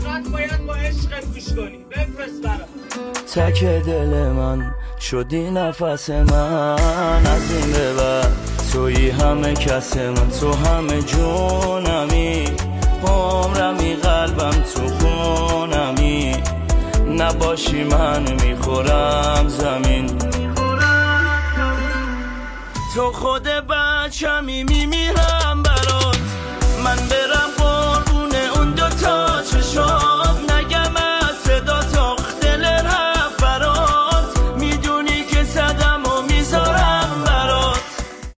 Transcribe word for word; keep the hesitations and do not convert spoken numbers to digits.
فقط باید با عشقت گوش کنی. بفرست برام. تک دل من شدی نفس من، از این به بعد تویی همه کس من، تو همه جونمی، عمرمی، قلبم تو خونمی، نباشی من میخورم زمین. تو خود بچمی میمی